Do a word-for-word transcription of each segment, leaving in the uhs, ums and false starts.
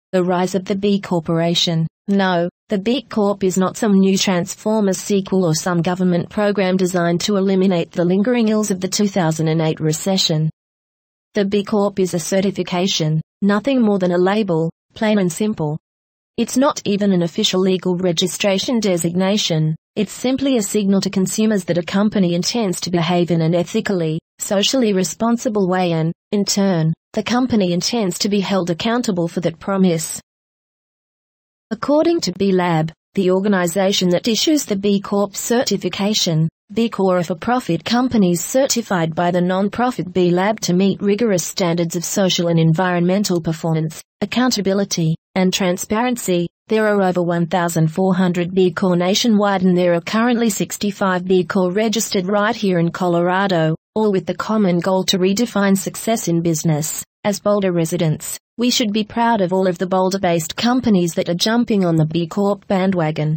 The rise of the B Corporation. No, the B Corp is not some new Transformers sequel or some government program designed to eliminate the lingering ills of the two thousand eight recession. The B Corp is a certification, nothing more than a label, plain and simple. It's not even an official legal registration designation, it's simply a signal to consumers that a company intends to behave in an ethically, socially responsible way and, in turn, the company intends to be held accountable for that promise. According to B Lab, the organization that issues the B Corp certification, B Corp are for-profit companies certified by the non-profit B Lab to meet rigorous standards of social and environmental performance, accountability, and transparency. There are over one thousand four hundred B Corp nationwide and there are currently sixty-five B Corp registered right here in Colorado, all with the common goal to redefine success in business. As Boulder residents, we should be proud of all of the Boulder-based companies that are jumping on the B Corp bandwagon.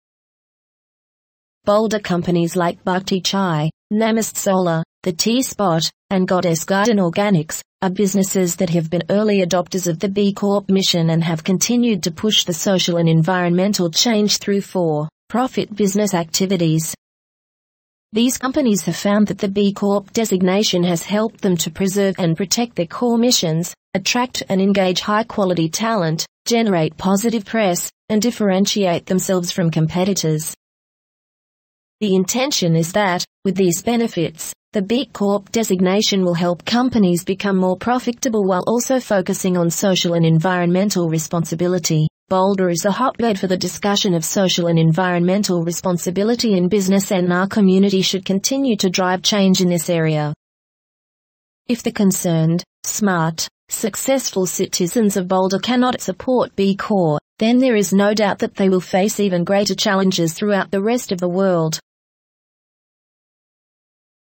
Boulder companies like Bhakti Chai, Namaste Solar, The Tea Spot, and Goddess Garden Organics, are businesses that have been early adopters of the B Corp mission and have continued to push the social and environmental change through for-profit business activities. These companies have found that the B Corp designation has helped them to preserve and protect their core missions, attract and engage high-quality talent, generate positive press, and differentiate themselves from competitors. The intention is that, with these benefits, the B Corp designation will help companies become more profitable while also focusing on social and environmental responsibility. Boulder is a hotbed for the discussion of social and environmental responsibility in business, and our community should continue to drive change in this area. If the concerned, smart, successful citizens of Boulder cannot support B Corp, then there is no doubt that they will face even greater challenges throughout the rest of the world.